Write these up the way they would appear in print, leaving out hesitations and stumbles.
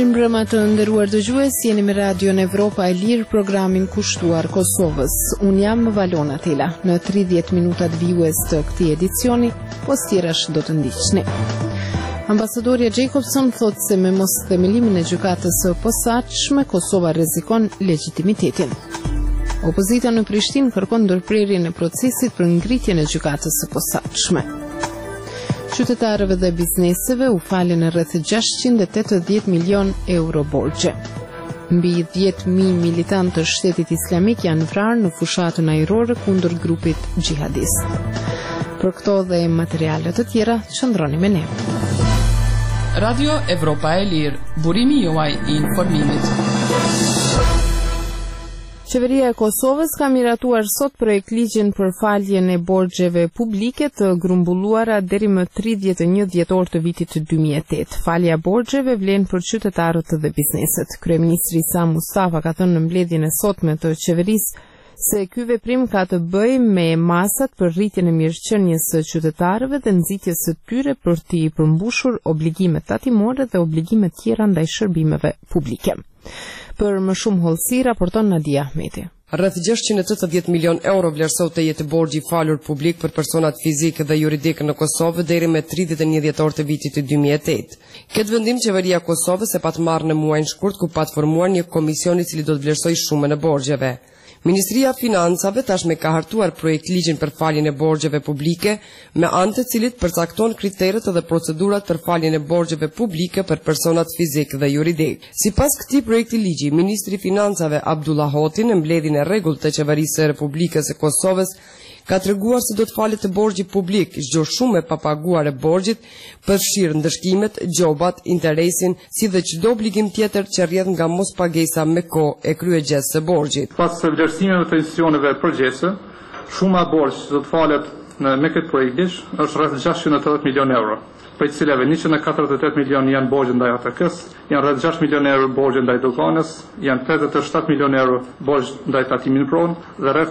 Mirëmbrëma të nderuar dëgjues, jeni me Radion Evropa e Lirë, programin kushtuar Kosovës. Unë jam Valona Tela. Në 30 minutat vijues të këtij edicioni, tjerash do të ndiqni. Ambasadorja Jacobson thotë se me mos themelimin e gjykatës së posaçme, Kosova rrezikon legitimitetin. Opozita në Prishtinë kërkon ndërprerjen e procesit për ngritjen e gjykatës së posaçme. Qytetarëve dhe bizneseve u falen rreth 680 milion euro borxhe. Mbi 10.000 militantë të Shtetit Islamik janë vrarë në fushatën ajrore kundër grupit xhihadist. Për këto dhe materiale të tjera, qëndroni me ne. Radio Evropa e Lirë, burimi juaj i informimit. Qeveria e Kosovës ka miratuar sot projekt ligjin për faljen e borxheve publike të grumbulluara deri më 31 dhjetor të vitit 2008. Falja e borxheve vlen për qytetarët dhe bizneset. Kryeministri Sa Mustafa ka thënë në mbledhjen e sotme të qeverisë se ky veprim ka të bëjë me masat për rritjen e mirëqenies së qytetarëve dhe nxitjes së tyre për të përmbushur obligimet tatimore dhe obligimet tjera ndaj shërbimeve publike. Për më shumë hollësi raporton Nadia Ahmeti. Rreth 680 milion euro vlerësoi të jetë borxhi falur publik për personat fizikë dhe juridikë në Kosovë deri me 31 dhjetor të vitit 2008. Këtë vendim qeveria e Kosovës e pat marrë në muajin shkurt ku pat formuar një komision i cili do të vlerësojë shumën e borxheve. Ministria e Financave tashmë ka hartuar projekt ligjin për faljen e borxheve publike, me anë të cilit përcakton kriteret dhe procedurat për faljen e borxheve publike për personat fizik dhe juridik. Sipas këtij projekti ligji, ministri i Financave Abdullah Hoti në mbledhjen e rregullt të qeverisë së Republikës së Kosovës ka treguar se do të falet të borxhi publik, çdo shumë e papaguar e borxhit, përfshirë ndëshkimet, gjobat, interesin, si dhe çdo obligim tjetër që rrjedh nga mospagesa me kohë e kryegjesë së borxhit. Pas së vlerësimeve të institucioneve përgjithëse, shuma e borxhit do të falet me këtë projekt ligj është rreth 680 milion euro, për të cilave 148 milion janë borxhe ndaj ATK-s, janë rreth 6 milion euro borxhe ndaj doganës, janë 57 milion euro borxhe ndaj tatimit pron dhe rreth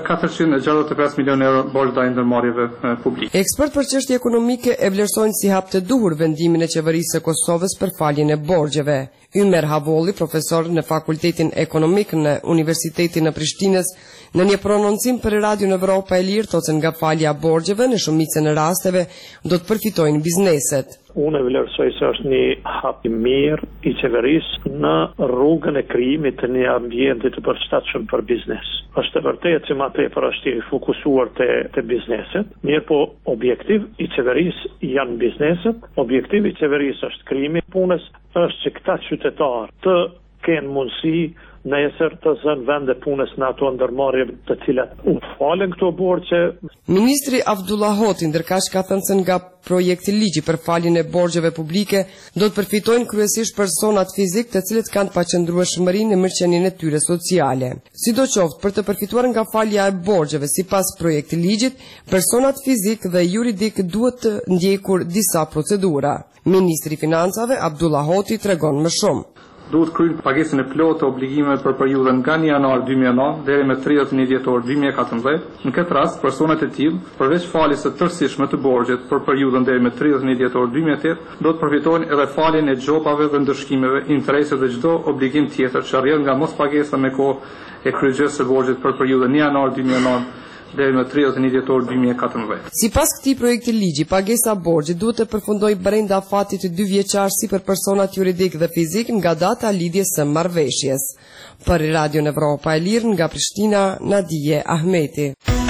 465 milion euro borxhe ndaj ndërmarrjeve publike. Ekspert për çështje ekonomike e vlerësojnë si hap të duhur vendimin e qeverisë së Kosovës për faljen e borxheve. Ymer Havolli, profesor në Fakultetin Ekonomik në Universitetin në Prishtinës, në një prononcim për Radion Evropa e Lirë thotë se nga falja e borxheve në shumicën e rasteve do të përfitojnë bizneset. Unë vlerësoj se është një hap i mirë i qeverisë në rrugën e krijimit të një ambienti të përshtatshëm për biznes. Është e vërtetë se më tepër është i fokusuar te bizneset, mirë po objektiv i qeverisë janë bizneset, objektivi i qeverisë është krijimi i punës, është që këta qytetarë të kenë mundësi nesër të zënë vende punës në ato ndërmarrje të cilat u falen këto borxhe. Ministri Abdullah Hoti ndërkaq ka thënë se nga projekti ligji për faljen e borxheve publike do të përfitojnë kryesisht personat fizik të cilët kanë paqëndrueshmëri në mirëqenien e tyre sociale. Sidoqoftë, për të përfituar nga falja e borxheve sipas projektit ligjit, personat fizik dhe juridik duhet të ndjekur disa procedura. Ministri i Financave Abdullah Hoti tregon më shumë. Duhet kryer pagesën e plotë të obligimeve për periudhën nga 1 janar 2009 deri me 31 dhjetor 2014. Në këtë rast, personat e tillë, përveç faljes së tërësishme të borxhit për periudhën deri me 31 dhjetor 2008, do të përfitojnë edhe faljen e gjobave dhe ndëshkimeve, intereseve dhe çdo obligim tjetër që rrjedh nga mospagesa me kohë e kryegjesës së borxhit për periudhën 1 janar 2009 deri më 31 dhjetor 2014. Sipas këtij projekti ligji, pagesa borxhit duhet të përfundojë brenda afatit të 2 vjeçar si për personat juridik dhe fizik nga data lidhjes së marrëveshjes. Për Radion Evropa e Lirë nga Prishtina, Nadia Ahmeti.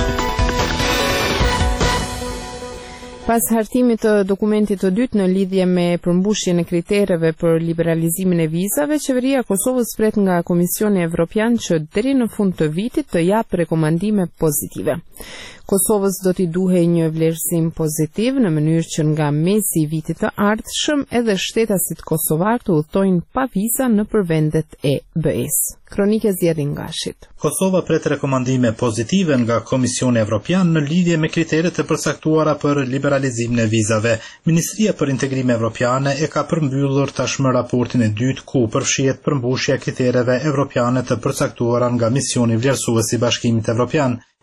Pas hartimit të dokumentit të dytë në lidhje me përmbushjen e kritereve për liberalizimin e vizave, qeveria e Kosovës pret nga Komisioni Evropian që deri në fund të vitit të japë rekomandime pozitive. Kosovës do t'i duhej një vlerësim pozitiv në mënyrë që nga mesi i vitit të ardhshëm edhe shtetasit kosovar të udhtojnë pa viza nëpër vendet e BE-s. Kronike zgjedhje nga Shqip. Kosova pret rekomandime pozitive nga Komisioni Evropian në lidhje me kriteret e përcaktuara për liberalizimin e vizave. Ministria për Integrim Evropiane e ka përmbyllur tashmë raportin e dytë ku përfshihet përmbushja e kritereve evropiane të përcaktuara nga misioni vlerësues i Bashkimit Evropian.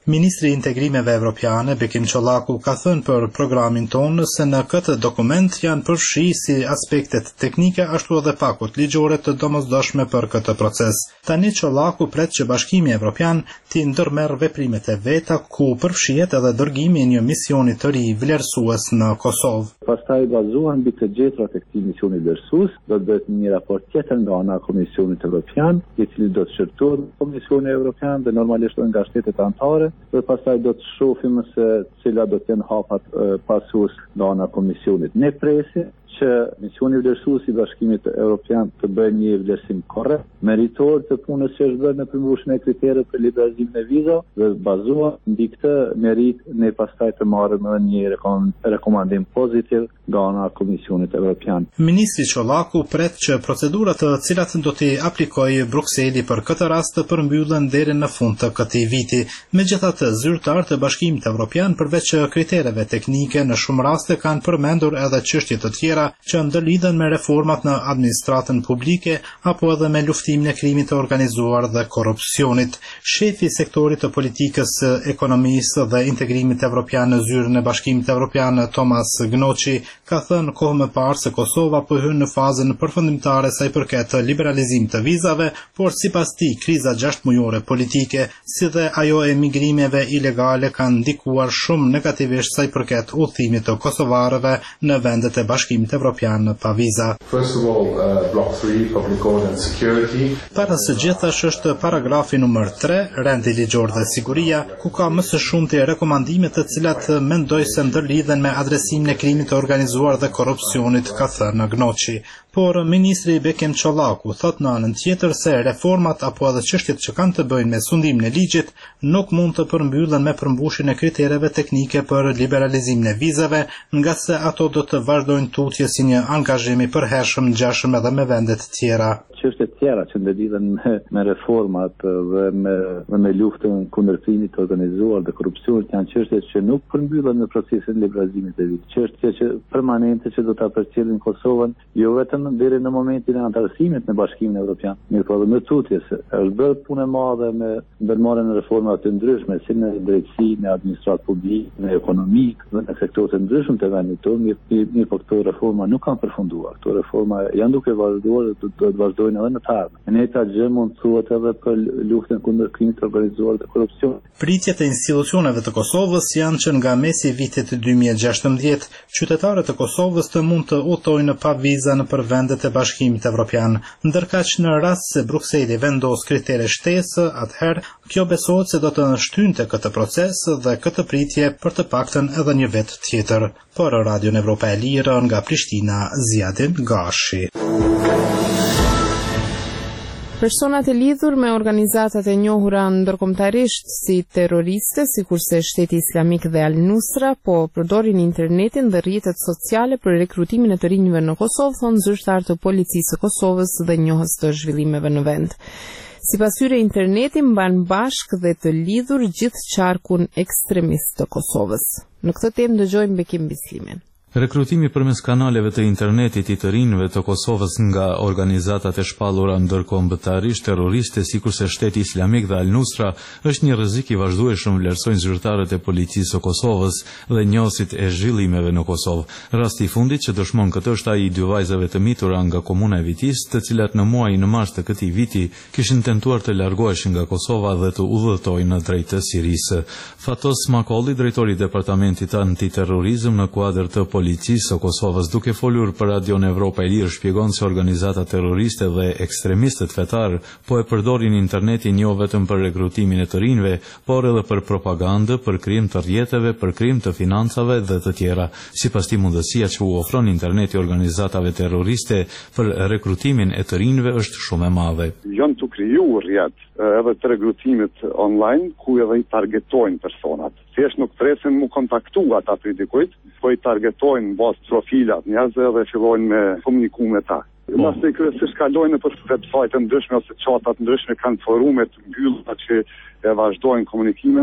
Ministri i Integrimeve Evropiane, Bekim Çollaku, ka thënë për programin tonë se në këtë dokument janë përfshi si aspektet teknike ashtu edhe pakut ligjore të domosdoshme për këtë proces. Tani Çollaku pret që Bashkimi Evropian t'i ndërmerr veprimet e veta ku përfshihet edhe dërgimi i një misioni të ri vlerësues në Kosovë. Pastaj bazuar mbi të gjetrat e këtij misioni vlerësues, do të bëhet një raport tjetër nga ana e Komisionit Evropian, i cili do të shërtohet në Komisionin Evropian dhe normalisht nga shtetet anëtare, dhe pastaj do të shohim se cila do të jenë hapat pasues nga ana e Komisionit. Ne presim që misioni vlerësues i Bashkimit Evropian të bëjë një vlerësim korrekt, meritor të punës që është bërë në përmbushjen e kriterëve për liberalizimin e vizave dhe bazuar mbi këtë merit ne pastaj të marrim edhe një rekomandim pozitiv nga ana e Komisionit Evropian. Ministri Çollaku pret që procedurat të cilat do t'i aplikojë Brukseli për këtë rast të përmbyllen deri në fund të këtij viti. Megjithatë, zyrtarët e Bashkimit Evropian përveç kritereve teknike në shumë raste kanë përmendur edhe çështje të tjera që ndërlidhen me reformat në administratën publike apo edhe me luftimin e krimit të organizuar dhe korrupsionit. Shefi i sektorit të politikës, ekonomisë dhe integrimit evropian në zyrën e Bashkimit Evropian, Thomas Gnoçi, ka thënë kohë më parë se Kosova po hyn në fazën përfundimtare sa i përket liberalizimit të vizave, por sipas tij kriza 6 mujore politike, si dhe ajo e migrimeve ilegale kanë ndikuar shumë negativisht sa i përket udhëtimit të kosovarëve në vendet e Bashkimit Evropian pa viza. Block 3, Public Order and Security. Para së gjithash është paragrafi numër 3, rendi ligjor dhe siguria, ku ka më së shumti rekomandime të cilat mendoj se ndërlidhen me adresimin e krimit të organizuar dhe korrupsionit, ka thënë Gnoçi. Por ministri Bekim Çollaku thot në anën tjetër se reformat apo edhe çështjet që kanë të bëjnë me sundimin e ligjit nuk mund të përmbyllen me përmbushjen e kritereve teknike për liberalizimin e vizave, nga se ato do të vazhdojnë tutje si një angazhim i përhershëm ngjashëm edhe me vende të tjera. Çështjet tjera që ndërlidhen me reformat dhe me luftën kundër krimit të organizuar dhe korrupsionit janë çështje që nuk përmbyllen në procesin e liberalizimit të vizave. Çështje që permanente që do ta përcjellin Kosovën, jo vetëm deri në momentin e antarësimit në Bashkimin Evropian, mirë po edhe më tutje se është bërë punë e madhe me ndërmarrjen e reformave të ndryshme si në drejtësi, në administratë publike, në ekonomi dhe në sektorë të ndryshëm të vendit tonë, mirë po këto reforma nuk kanë përfunduar. Këto reforma janë duke vazhduar dhe do të vazhdojnë edhe në të ardhmen. Ne ta gjë mund thuhet edhe për luftën kundër krimit të organizuar dhe korrupsionit. Pritjet e institucioneve të Kosovës janë që nga mesi i vitit 2016 qytetarët e Kosovës të mund të udhtojnë pa vizë në vendet e Bashkimit Evropian, ndërkaq në rast se Brukseli vendos kritere shtesë, atëherë kjo besohet se do të shtynte këtë proces dhe këtë pritje për të paktën edhe një vit tjetër. Por Radio Evropa e Lirë nga Prishtina, Ziadin Gashi. Personat e lidhur me organizatat e njohura ndërkombëtarisht si terroriste, sikurse Shteti Islamik dhe Al-Nusra, po përdorin internetin dhe rrjetet sociale për rekrutimin e të rinjve në Kosovë, thonë zyrtar të policisë së Kosovës dhe njohës të zhvillimeve në vend. Sipas tyre, interneti mban bashkë dhe të lidhur gjithë qarkun ekstremist të Kosovës. Në këtë temë dëgjojmë Bekim Bislimin. Rekrutimi përmes kanaleve të internetit i të rinjve të Kosovës nga organizatat e shpallura ndërkombëtarisht terroriste sikurse Shteti Islamik dhe Al-Nusra është një rrezik i vazhdueshëm, vlerësojnë zyrtarët e policisë së Kosovës dhe njohësit e zhvillimeve në Kosovë. Rasti i fundit që dëshmon këtë është ai i dy vajzave të mitura nga komuna e Vitis, të cilat në muajin e mars të këtij viti kishin tentuar të largoheshin nga Kosova dhe të udhëtojnë drejt Sirisë. Fatos Makolli, drejtori i departamentit antiterrorizëm në kuadër të policisë së Kosovës, duke folur për Radion Evropa e Lirë, shpjegon se organizata terroriste dhe ekstremistët fetar po e përdorin internetin jo vetëm për rekrutimin e të rinjve, por edhe për propagandë, për krijim të rrjeteve, për krijim të financave dhe të tjera. Sipas tij, mundësia që u ofron interneti organizatave terroriste për rekrutimin e të rinjve është shumë e madhe. Janë të krijuar rrjet edhe të rekrutimit online ku edhe i targetojnë personat. Thjesht nuk presin mu kontaktu ata për dikujt, po i targetojnë bazë profilat njerëzve dhe fillojnë me komuniku me ta. Pastaj kryesisht kalojnë për websajte ndryshme ose çata ndryshme, kanë forume të mbyllura që e vazhdojnë komunikimin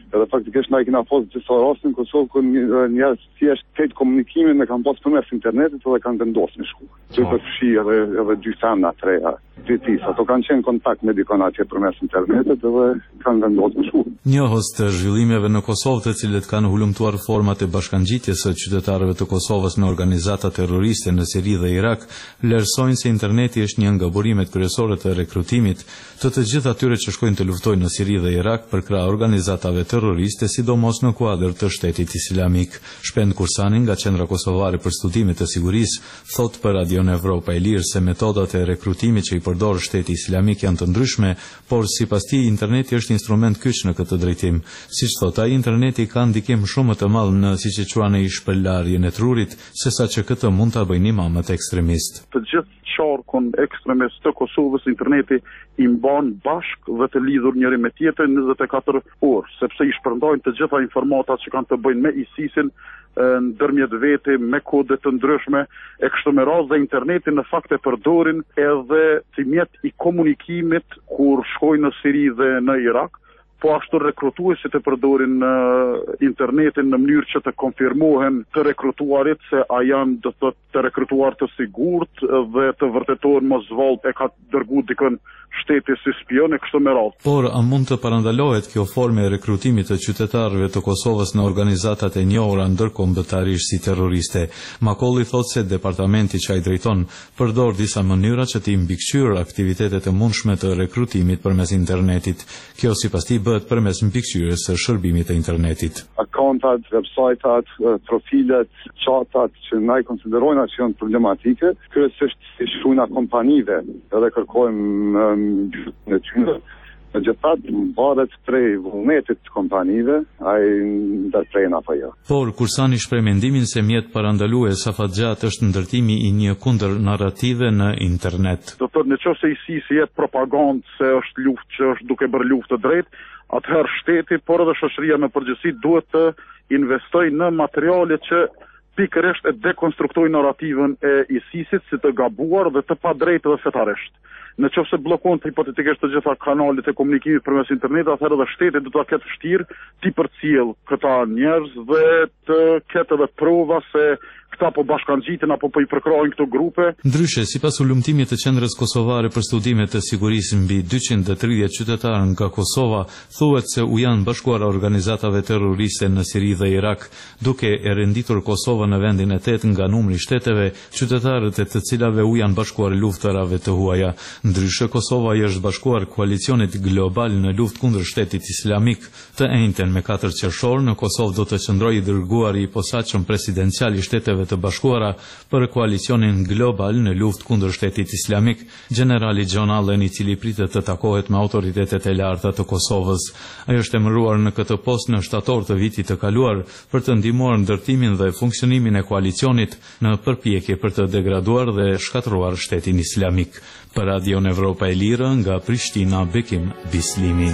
Edhe faktikisht na i kena pas disa raste në Kosovë ku njerëz thjesht këtë komunikimin e kanë pas përmes internetit dhe kanë vendosur në shku. Që përfshi edhe dy femna të reja, dy tisa. Ato kanë qenë në kontakt me dikon atje përmes internetit dhe kanë vendosur në shku. Njohës të zhvillimeve në Kosovë, të cilët kanë hulumtuar format e bashkangjitjes së qytetarëve të Kosovës në organizata terroriste në Siri dhe Irak, vlerësojnë se interneti është një nga burimet kryesore të rekrutimit të gjithë atyre që shkojnë të luftojnë në Siri dhe Irak për krah organizatave terroriste, sidomos në kuadër të Shtetit Islamik. Shpend Kursani nga Qendra Kosovare për Studime të Sigurisë thot për Radion Evropa e Lirë se metodat e rekrutimit që i përdor Shteti Islamik janë të ndryshme, por sipas tij interneti është instrument kyç në këtë drejtim. Siç thot ai, interneti ka ndikim shumë të madh në siç e quajnë shpërlarjen e trurit, sesa që këtë mund ta bëjnë imamët ekstremistë. Të gjithë qarkun ekstremist të Kosovës interneti i mban bashk dhe të lidhur njëri me tjetrin 24 orë, sepse i shpërndajnë të gjitha informatat që kanë të bëjnë me ISIS-in ndërmjet vete, me kode të ndryshme, e kështu me radhë dhe interneti në fakt e përdorin edhe si mjet i komunikimit kur shkojnë në Siri dhe në Irak, po ashtu rekrutuesit e përdorin internetin në mënyrë që të konfirmohen të rekrutuarit se a janë të rekrutuar të sigurt dhe të vërtetuar mos vallë e ka dërguar dikën shteti si spion e kështu me radhë. Por a mund të parandalohet kjo formë e rekrutimit të qytetarëve të Kosovës në organizatat e njohura ndërkombëtarisht si terroriste? Makolli thot se departamenti që ai drejton përdor disa mënyra që të mbikëqyrë aktivitetet e mundshme të rekrutimit përmes internetit. Kjo sipas tij bëhet përmes mbikëqyrjes së shërbimit të internetit. Akontat, websajtat, profilet, chatat që na i konsiderojnë që janë problematike, kryesisht si shujna kompanive, edhe kërkojmë në tyre. Në gjithat mbaret prej vullnetit të kompanive, ai ndërprejnë apo jo. Por Kursani shpreh mendimin se mjet parandalues afatgjat është ndërtimi i një kundër narrative në internet. Do të thotë nëse ISIS jep propagandë se është luftë që është duke bërë luftë të drejtë, atëherë shteti, por edhe shoqëria në përgjithësi duhet të investojë në materiale që pikërisht e dekonstruktojnë narrativën e ISIS-it si të gabuar dhe të padrejtë dhe fetarisht. Në qoftë se blokon hipotetikisht të gjitha kanalet e komunikimit përmes internetit, atëherë edhe shteti do ta ketë vështirë ti përcjell këta njerëz dhe të ketë edhe prova se këta po bashkangjiten apo po i përkrojnë këto grupe. Ndryshe, sipas ulumtimit të Qendrës Kosovare për Studime të Sigurisë mbi 230 qytetarë nga Kosova, thuhet se u janë bashkuar organizatave terroriste në Siri dhe Irak, duke e renditur Kosovën në vendin e 8 nga numri i shteteve, qytetarët e të cilave u janë bashkuar luftërave të huaja. Ndryshe, Kosova i është bashkuar koalicionit global në luftë kundër Shtetit Islamik. Të njëjtën me 4 qershor në Kosovë do të qëndrojë i dërguari i posaçëm presidencial i Shteteve të Bashkuara për koalicionin global në luftë kundër Shtetit Islamik, generali John Allen, i cili pritet të takohet me autoritetet e larta të Kosovës. Ai është emëruar në këtë post në shtator të vitit të kaluar për të ndihmuar ndërtimin dhe funksionimin e koalicionit në përpjekje për të degraduar dhe shkatëruar Shtetin Islamik. Për Radion Evropa e Lirë nga Prishtina, Bekim Bislimi.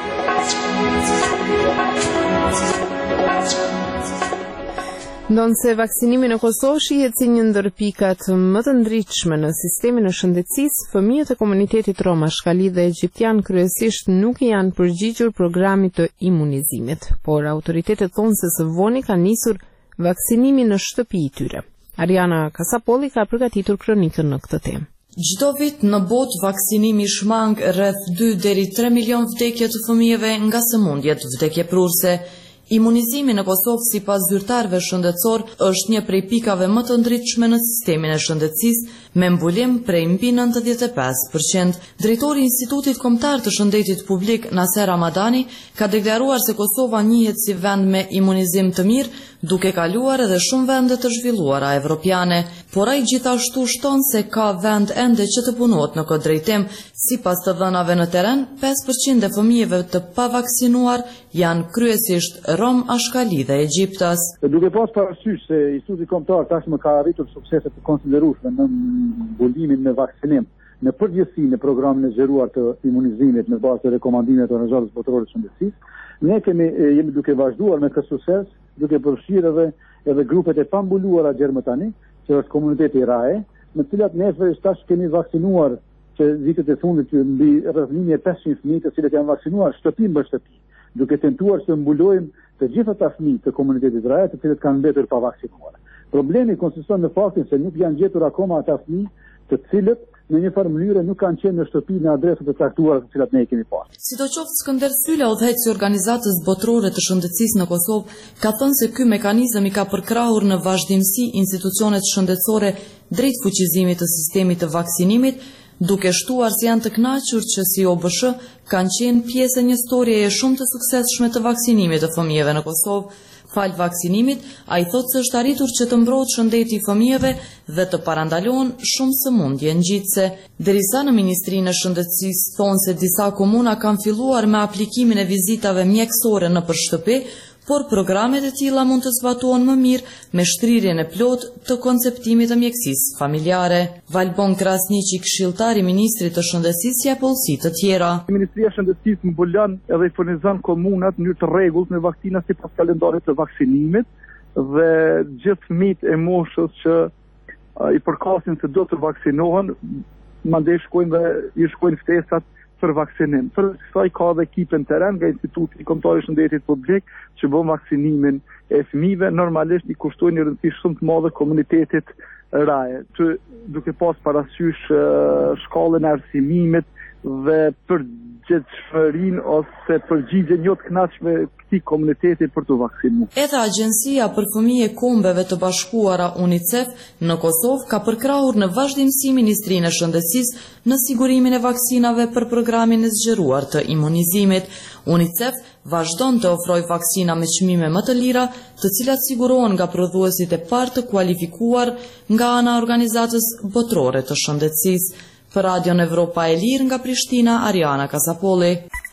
Ndonë se vaksinimi në Kosovë shihet si një ndër pikat më të ndritshme në sistemin e shëndetësisë, fëmijët e komunitetit rom, ashkali dhe egjiptian kryesisht nuk i janë përgjigjur programit të imunizimit, por autoritetet thonë se së voni ka nisur vaksinimi në shtëpi i tyre. Ariana Kasapolli ka përgatitur kronikën në këtë temë. Çdo vit në botë vaksinimi shmang rreth 2 deri 3 milion vdekje të fëmijëve nga sëmundjet vdekjeprurse. Imunizimi në Kosovë sipas zyrtarëve shëndetësor është një prej pikave më të ndritshme në sistemin e shëndetësisë me mbulim prej mbi 95%. Drejtori i Institutit Kombëtar të Shëndetit Publik, Naser Ramadani, ka deklaruar se Kosova njihet si vend me imunizim të mirë, duke kaluar edhe shumë vende të zhvilluara evropiane, por ai gjithashtu shton se ka vend ende që të punohet në këtë drejtim. Sipas të dhënave në terren, 5% e fëmijëve të pavaksinuar janë kryesisht rom, ashkali dhe egjiptas. Duke pas parasysh se Instituti Kombëtar tashmë ka arritur suksese të konsiderueshme në mbulimin me vaksinim në përgjithësi në programin e zgjeruar të imunizimit në bazë të rekomandimeve të Organizatës Botërore të Shëndetësisë, ne jemi duke vazhduar me këtë sukses, duke përfshirë edhe grupet e pambuluara gjermë tani, që është komuniteti RAE, në të cilat ne tash kemi vaksinuar që vitet e fundit që mbi rreth 1500 fëmijë të cilët janë vaksinuar shtëpi mbas shtëpi. duke tentuar që mbulojmë të gjitha ata fëmijë të komunitetit rreth të cilët kanë mbetur pa vaksinuar. Problemi konsiston në faktin se nuk janë gjetur akoma ata fëmijë të cilët në një farë mënyrë nuk kanë qenë në shtëpi në adresat e caktuara të cilat ne i kemi parë. Sidoqoftë, Skënder Sylla, udhëheqësi i organizatës botërore të shëndetësisë në Kosovë, ka thënë se ky mekanizëm i ka përkrahur në vazhdimsi institucionet shëndetësore drejt fuqizimit të sistemit të vaksinimit, duke shtuar se janë të kënaqur që si OBSH kanë qenë pjesë e një storieje shumë të suksesshme të vaksinimit të fëmijëve në Kosovë. Fal vaksinimit, ai thotë se është arritur që të mbrohet shëndeti i fëmijëve dhe të parandalohen shumë sëmundje ngjitse. Derisa në Ministrinë e Shëndetësisë thonë se disa komuna kanë filluar me aplikimin e vizitave mjekësore nëpër shtëpi, por programet e tilla mund të zbatohen më mirë me shtrirjen e plotë të konceptimit të mjekësisë familjare. Valbon Krasniqi, këshilltari i Ministrit të Shëndetësisë, jep pollësi të tjera. Ministria e Shëndetësisë mbulon edhe i furnizon komunat në mënyrë të rregullt me vaksina sipas kalendarit të vaksinimit dhe gjithë fëmijët e moshës që i përkasin se do të vaksinohen, mandej shkojnë dhe i shkojnë ftesat për vaksinim. Për kësaj ka dhe ekipe në teren nga Instituti Kombëtar i Shëndetit Publik që bën vaksinimin e fëmijëve, normalisht i kushtojnë një rëndësi shumë të madhe komunitetit raje, duke pas parasysh shkallën e arsimimit dhe përgjegjshmërinë ose përgjigjen jo të kënaqshme këtij komuniteti për të vaksinuar. Edhe Agjencia për Fëmijë e Kombeve të Bashkuara UNICEF në Kosovë ka përkrahur në vazhdimsi Ministrinë e Shëndetësisë në sigurimin e vaksinave për programin e zgjeruar të imunizimit. UNICEF vazhdon të ofrojë vaksina me çmime më të lira, të cilat sigurohen nga prodhuesit e parë të kualifikuar nga ana e Organizatës Botërore të Shëndetësisë. Për Radion Evropa e Lirë nga Prishtina, Ariana Kasapolli.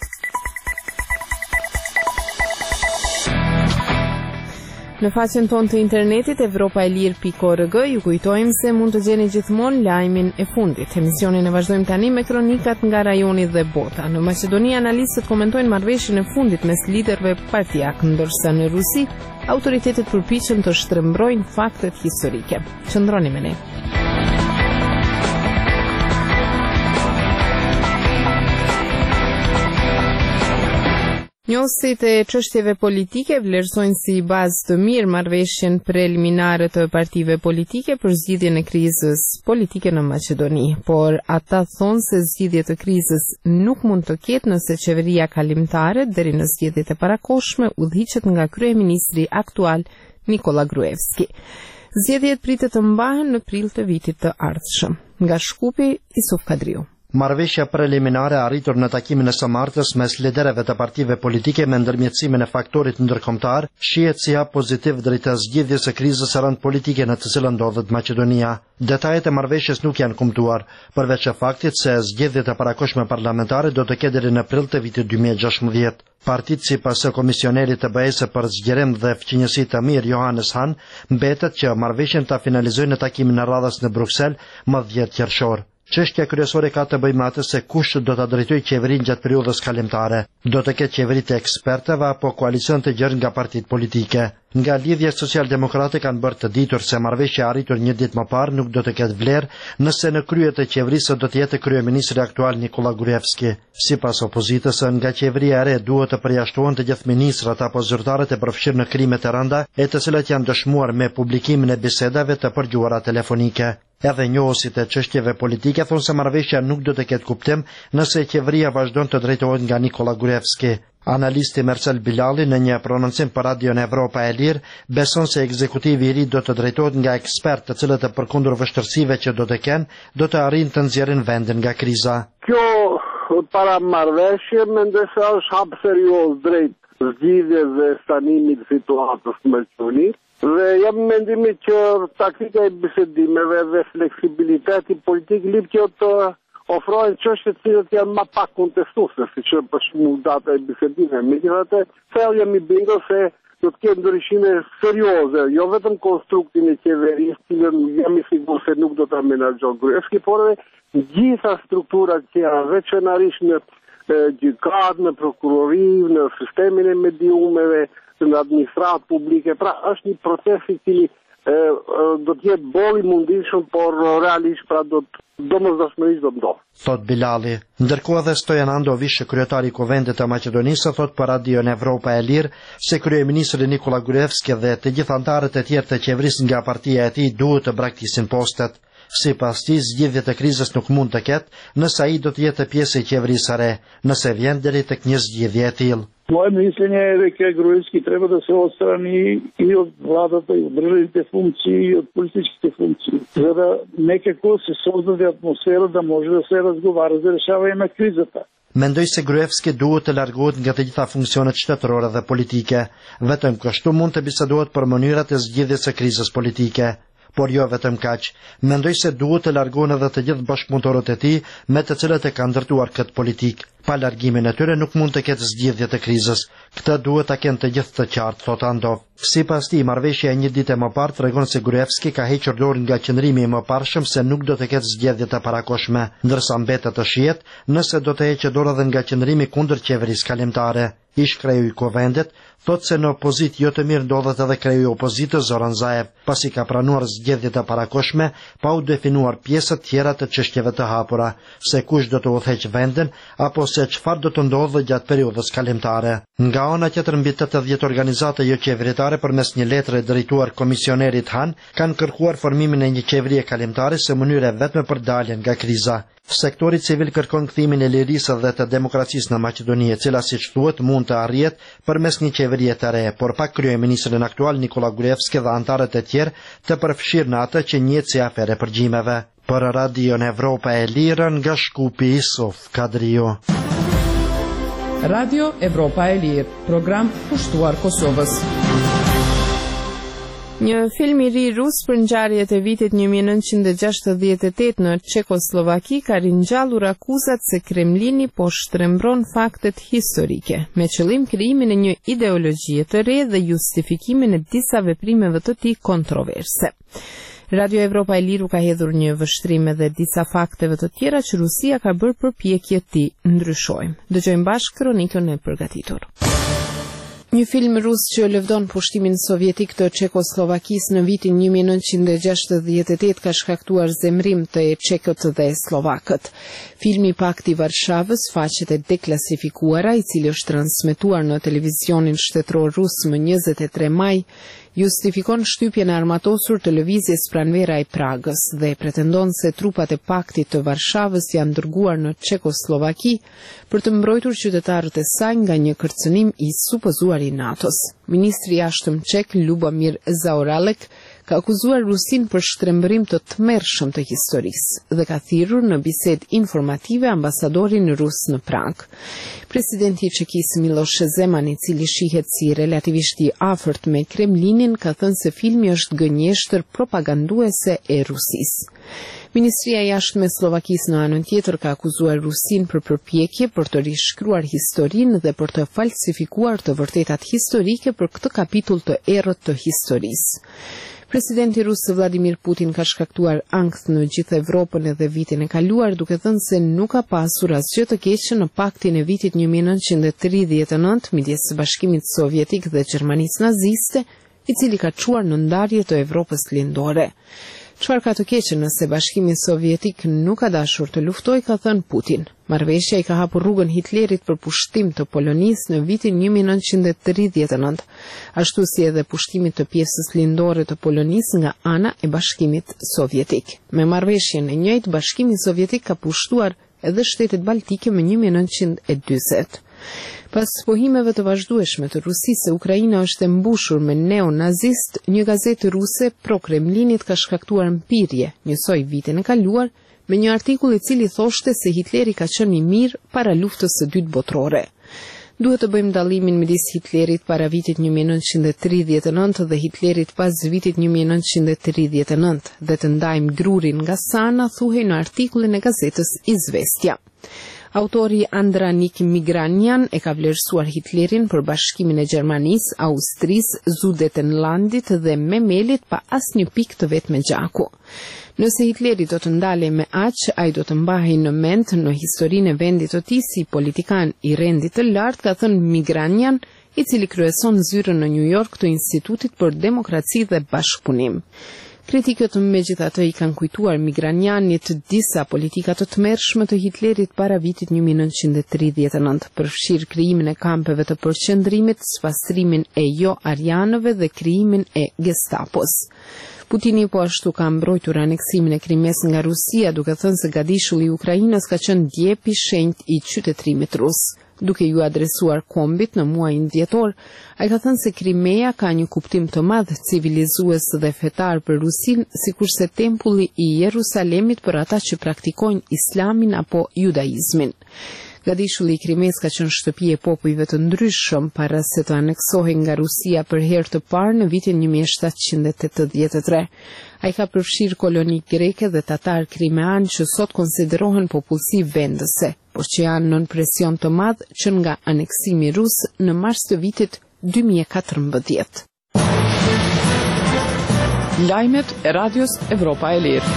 Në faqen tonë të internetit evropaelir.org ju kujtojmë se mund të gjeni gjithmonë lajmin e fundit. Emisionin e vazhdojmë tani me kronikat nga rajoni dhe bota. Në Maqedoni analistët komentojnë marrëveshjen e fundit mes liderëve partijak, ndërsa në Rusi autoritetet përpiqen të shtrembrojnë faktet historike. Qëndroni me ne. Njohësit e çështjeve politike vlerësojnë si bazë të mirë marrëveshjen preliminare të partive politike për zgjidhjen e krizës politike në Maqedoni, por ata thonë se zgjidhje të krizës nuk mund të ketë nëse qeveria kalimtare deri në zgjedhjet e parakohshme udhëhiqet nga kryeministri aktual Nikola Gruevski. Zgjedhjet pritet të mbahen në prill të vitit të ardhshëm. Nga Shkupi, Isuf Kadriu. Marrëveshja preliminare arritur në takimin e së martës mes liderëve të partive politike me ndërmjetësimin e faktorit ndërkombëtar shihet si hap pozitiv drejt zgjidhjes së krizës së rënd politike në të cilën ndodhet Maqedonia. Detajet e marrëveshjes nuk janë kumtuar, përveç faktit se zgjedhjet e parakohshme parlamentare do të ketë deri në prill të vitit 2016. Partitë sipas komisionerit të BE-s për zgjerim dhe fqinjësi të mirë Johannes Han mbetet që marrëveshjen ta finalizojnë në takimin e radhës në Bruksel më 10 qershor. Çështja kryesore ka të bëjë me atë se kush do ta drejtojë qeverinë gjatë periudhës kalimtare. Do të ketë qeveri të ekspertëve apo koalicion të gjerë nga partitë politike. Nga lidhjet socialdemokrate kanë bërë të ditur se marrëveshja arritur një ditë më parë nuk do të ketë vlerë nëse në krye të qeverisë do të jetë kryeministri aktual Nikola Gruevski. Sipas opozitës, nga qeveria e re duhet të përjashtohen të gjithë ministrat apo zyrtarët e përfshirë në krime të rënda, e të cilat janë dëshmuar me publikimin e bisedave të përgjuara telefonike. Edhe njohësit e çështjeve politike thonë se marrëveshja nuk do të ketë kuptim nëse qeveria vazhdon të drejtohet nga Nikola Gruevski. Analisti Marcel Bilali në një prononcim për Radion Evropa e Lirë beson se ekzekutivi i ri do të drejtohet nga ekspertë të cilët përkundër vështirësive që do të kenë, do të arrijnë të nxjerrin vendin nga kriza. Kjo para marrëveshje mendoj se është hap serioz drejt zgjidhjes dhe stanimit të situatës në Maqedoni. Dhe jam mendimit që taktika e bisedimeve dhe fleksibiliteti politik lip që të ofrojnë çështje të cilat janë më pak kontestuese, siç për shembull data e bisedimeve. Megjithatë, thellë jam i bindur se do të ketë ndryshime serioze, jo vetëm konstruktin e qeverisë, cilën jam i sigurt se nuk do ta menaxhon Gruevski, por edhe gjitha strukturat që janë veçanërisht në gjykatë, në prokurori, në sistemin e mediumeve, në administratë publike. Pra është një proces i cili do të jetë boll i mundishëm, por realisht pra domosdoshmërisht do ndodh. Thot Bilali. Ndërkohë edhe Stojan Andovish, kryetari i Kuvendit të Maqedonisë, thot për Radio Evropa e Lirë se kryeministri Nikola Gruevski dhe të gjithë anëtarët e tjerë të qeverisë nga partia e tij duhet të braktisin postet. Sipas tij, zgjidhjet e krizës nuk mund të ketë nëse ai do të jetë pjesë e qeverisë së re, nëse vjen deri tek një zgjidhje e tillë. Moje mišljenje je da Gruevski treba da se odstrani i od vladата, i od državните funkcije, i od političkите funkcije, за да nekako se sozдаде atmosfera da može da se razgovara za rešavanje na krizата. Mendoj se Gruevski duhet të largohet nga të gjitha funksionet shtetërore dhe politike. Vetëm kështu mund të bisedohet për mënyrat e zgjidhjes së krizës politike. Por jo vetëm kaq. Mendoj se duhet të largohen edhe të gjithë bashkëpunëtorët e tij me të cilët e kanë ndërtuar këtë politikë. Pa largimin e tyre nuk mund të ketë zgjidhje të krizës. Këtë duhet ta kenë të gjithë të qartë, thot Andov. Sipas tij, marrëveshja e një dite më parë tregon se Gruevski ka hequr dorën nga qëndrimi i mëparshëm se nuk do të ketë zgjedhje të parakoshme, ndërsa mbetet të shihet nëse do të heqë dorë edhe nga qëndrimi kundër qeverisë kalimtare. Ish kreu i Kuvendit thot se në opozit jo të mirë ndodhet edhe kreu i opozitës Zoran Zaev, pasi ka pranuar zgjedhjet e parakoshme pa u definuar pjesët tjera të çështjeve të hapura, se kush do të udhëheq vendin apo se çfarë do të ndodhë gjatë periudhës kalimtare. Nga ana tjetër, mbi 80 organizata jo qeveritare përmes një letre drejtuar komisionerit Han kanë kërkuar formimin e një qeverie kalimtare si mënyrë vetme për daljen nga kriza. Sektori civil kërkon kthimin e lirisë dhe të demokracisë në Maqedoni, e cila siç thuhet mund të arrihet përmes një qeverie të re, por pa kryeministrin aktual Nikola Gruevski dhe anëtarët e tjerë të përfshirë në atë që njihet si afere përgjimeve. Për Radio Evropa e Lirë nga Shkupi, Isuf Kadrio. Radio Evropa e Lirë, program kushtuar Kosovës. Një film i ri rus për ngjarjet e vitit 1968 në Çekoslovaki ka ringjallur akuzat se Kremlini po shtrembron faktet historike, me qëllim krijimin e një ideologjie të re dhe justifikimin e disa veprimeve të tij kontroverse. Radio Evropa e Lirë ka hedhur një vështrim edhe disa fakteve të tjera që Rusia ka bërë përpjekje ti ndryshojmë. Dëgjojmë bashkë kronikën e përgatitur. Një film rus që lëvdon pushtimin sovjetik të Çekoslovakisë në vitin 1968 ka shkaktuar zemrim të çekët dhe slovakët. Filmi Pakti i Varshavës, faqet e deklasifikuara, i cili është transmetuar në televizionin shtetëror rus më 23 maj, justifikon shtypjen e armatosur të lëvizjes pranvera e Pragës dhe pretendon se trupat e Paktit të Varshavës janë dërguar në Çekoslovaki për të mbrojtur qytetarët e saj nga një kërcënim i supozuar i NATO-s. Ministri i jashtëm çek Lubomir Zaoralek ka akuzuar Rusin për shtrembërim të tmerrshëm të historisë dhe ka thirrur në bisedë informative ambasadorin rus në Prag. Presidenti i Çekisë Miloš Zeman, i cili shihet si relativisht i afërt me Kremlinin, ka thënë se filmi është gënjeshtër propaganduese e Rusisë. Ministria e Jashtme e Slovakisë në anën tjetër ka akuzuar Rusin për përpjekje për të rishkruar historinë dhe për të falsifikuar të vërtetat historike për këtë kapitull të errët të historisë. Presidenti rus Vladimir Putin ka shkaktuar ankth në gjithë Evropën edhe vitin e kaluar, duke thënë se nuk ka pasur asgjë të keqe në paktin e vitit 1939 midis Bashkimit Sovjetik dhe Gjermanisë naziste, i cili ka çuar në ndarje të Evropës lindore. Çfarë ka të keqe nëse Bashkimi Sovjetik nuk ka dashur të luftojë, ka thënë Putin. Marrëveshja i ka hapur rrugën Hitlerit për pushtim të Polonisë në vitin 1939, ashtu si edhe pushtimit të pjesës lindore të Polonisë nga ana e Bashkimit Sovjetik. Me marrëveshjen e njëjtë, Bashkimi Sovjetik ka pushtuar edhe shtetet baltike më 1940. Pas pohimeve të vazhdueshme të Rusisë se Ukraina është e mbushur me neonazist, një gazetë ruse pro-Kremlinit ka shkaktuar mpirje, njësoj vitin e kaluar, me një artikull i cili thoshte se Hitleri ka qenë i mirë para luftës së dytë botërore. Duhet të bëjmë dallimin midis Hitlerit para vitit 1939 dhe Hitlerit pas vitit 1939 dhe të ndajmë drurin nga sana, thuhej në artikullin e gazetës Izvestja. Autori Andranik Migranjan e ka vlerësuar Hitlerin për bashkimin e Gjermanisë, Austrisë, Sudetenlandit dhe Memelit pa asnjë pikë të vet me gjaku. Nëse Hitleri do të ndalej me aq, ai do të mbahej në mend në historinë e vendit të tij si politikan i rendit të lartë, ka thënë Migranjan, i cili kryeson zyrën në New York të Institutit për Demokraci dhe Bashkëpunim. Kritikët megjithatë i kanë kujtuar Migranianit disa politika të tmerrshme të Hitlerit para vitit 1939, përfshir krijimin e kampeve të përqendrimit, pastrimin e jo-arianëve dhe krijimin e Gestapos. Putini po ashtu ka mbrojtur aneksimin e Krimes nga Rusia, duke thënë se gadishulli i Ukrainës ka qenë djep i shenjtë i qytetërimit rus. Duke ju adresuar kombit në muajin dhjetor, ai ka thënë se Krimea ka një kuptim të madh civilizues dhe fetar për Rusin, sikurse tempulli i Jerusalemit për ata që praktikojnë islamin apo judaizmin. Gadishulli i Krimes ka qenë shtëpi e popujve të ndryshëm para se të aneksohej nga Rusia për herë të parë në vitin 1783. Ai ka përfshirë koloni greke dhe tatar krimean që sot konsiderohen popullsi vendëse, por që janë nën presion të madh që nga aneksimi rus në mars të vitit 2014. Lajmet e Radios Evropa e Lirë.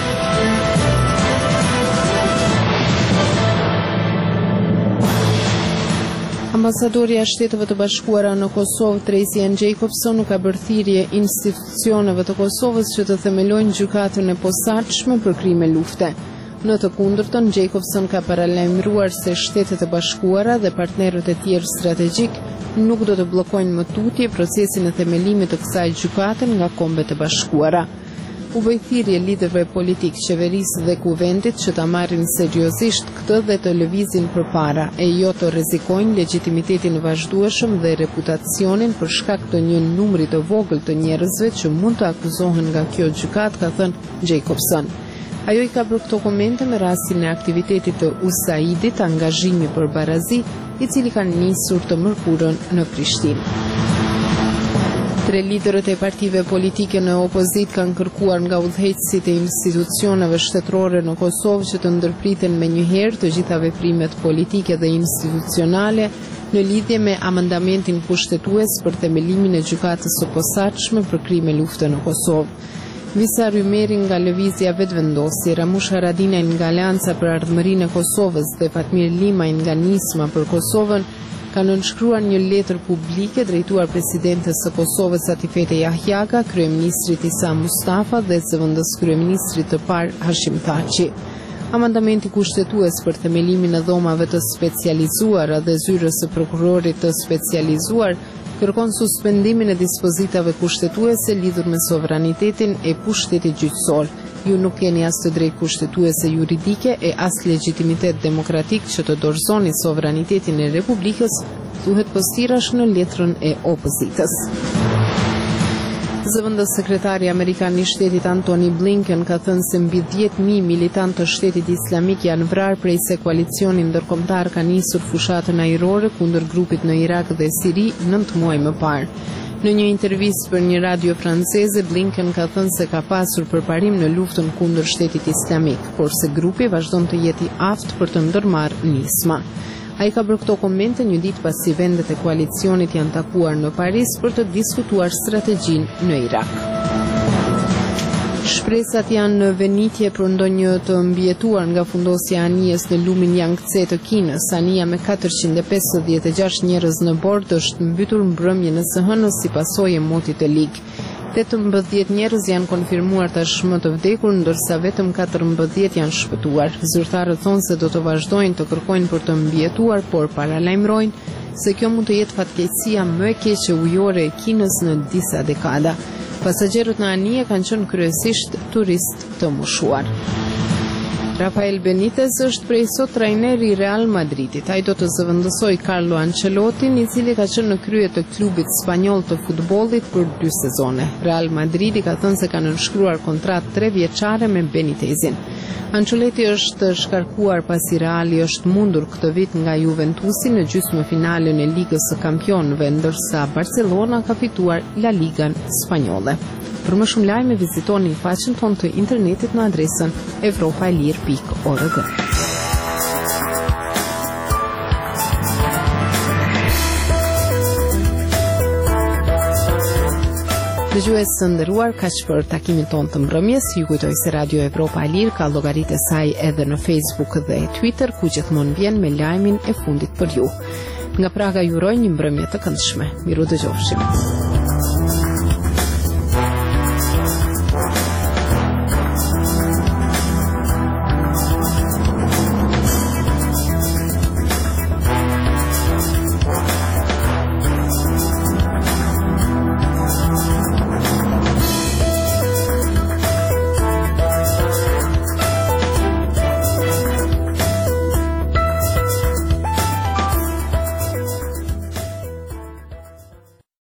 Ambasadori i Shteteve të Bashkuara në Kosovë, Tracy Ann Jacobson, ka bërë thirrje institucioneve të Kosovës që të themelojnë gjykatën e posaçme për krime lufte. Në të kundërtën, Jacobson ka paralajmëruar se Shtetet e Bashkuara dhe partnerët e tjerë strategjik nuk do të bllokojnë më tutje procesin e themelimit të kësaj gjykate nga Kombet e Bashkuara. U bë thirrje liderëve politik, qeverisë dhe kuvendit që ta marrin seriozisht këtë dhe të lëvizin përpara, e jo të rrezikojnë legjitimitetin vazhdueshëm dhe reputacionin për shkak të një numri të vogël të njerëzve që mund të akuzohen nga kjo gjykatë, ka thënë Jacobson. Ajo i ka bërë këto komente me rastin e aktivitetit të USAID-it, angazhimi për barazi, i cili ka nisur të mërkurën në Prishtinë. 3 liderët e partive politike në opozit kanë kërkuar nga udhëheqësit e institucioneve shtetërore në Kosovë që të ndërpriten me njëherë të gjitha veprimet politike dhe institucionale në lidhje me amendamentin kushtetues për themelimin e gjykatës së posaçme për krime lufte në Kosovë. Visa Rymeri nga Lëvizja Vetëvendosje, Ramush Haradinaj nga Alianca për Ardhmërinë e Kosovës dhe Fatmir Limaj nga Nisma për Kosovën kanë nënshkruar një letër publike drejtuar presidentes së Kosovës Atifete Jahjaga, kryeministrit Isa Mustafa dhe zëvendës kryeministrit të parë Hashim Thaçi. Amandamenti kushtetues për themelimin e dhomave të specializuara dhe zyrës së prokurorit të specializuar kërkon suspendimin e dispozitave kushtetuese lidhur me sovranitetin e pushtetit gjyqësor. Ju nuk keni as të drejtë kushtetuese juridike e as legitimitet demokratik që të dorëzoni sovranitetin e Republikës, thuhet postirash në letrën e opozitës. Zëvendës sekretari amerikan i shtetit Antony Blinken ka thënë se mbi 10.000 militantë të shtetit islamik janë vrarë prej se koalicioni ndërkombëtar ka nisur fushatën ajrore kundër grupit në Irak dhe Siri 9 muaj më parë. Në një intervistë për një radio franceze, Blinken ka thënë se ka pasur përparim në luftën kundër shtetit islamik, por se grupi vazhdon të jetë i aftë për të ndërmarrë nisma. Ai ka bërë këto komente një ditë pasi vendet e koalicionit janë takuar në Paris për të diskutuar strategjinë në Irak. Shpresat janë në venitje për ndonjë të mbijetuar nga fundosja e anijes në lumin Yangtze të Kinës. Ania me 456 njerëz në bord është mbytur mbrëmjen e së hënës si pasojë e motit të lig. 18 njerëz janë konfirmuar tashmë të vdekur, ndërsa vetëm 14 janë shpëtuar. Zyrtarët thonë se do të vazhdojnë të kërkojnë për të mbijetuar, por paralajmërojnë se kjo mund të jetë fatkeqësia më e keqe ujore e Kinës në disa dekada. Pasagerët në anije kanë qenë kryesisht turistë të moshuar. Rafael Benitez është prej sot trajneri i Real Madridit. Ai do të zëvendësojë Carlo Ancelottin, i cili ka qenë në krye të klubit spanjoll të futbollit për 2 sezone. Real Madridi ka thënë se ka nënshkruar kontratë 3 vjeçare me Benitezin. Ancelotti është shkarkuar pasi Reali është mundur këtë vit nga Juventusi në gjysmëfinalen e Ligës së Kampionëve, ndërsa Barcelona ka fituar La Ligan spanjolle. Për më shumë lajme vizitoni faqen tonë të internetit në adresën evropaelir.org. Dëgjues të nderuar, kaq për takimin tonë të mbrëmjes. Ju kujtoj se Radio Evropa e Lirë ka llogaritë e saj edhe në Facebook dhe Twitter, ku gjithmonë vjen me lajmin e fundit për ju. Nga Praga ju uroj një mbrëmje të këndshme. Miru dëgjofshim.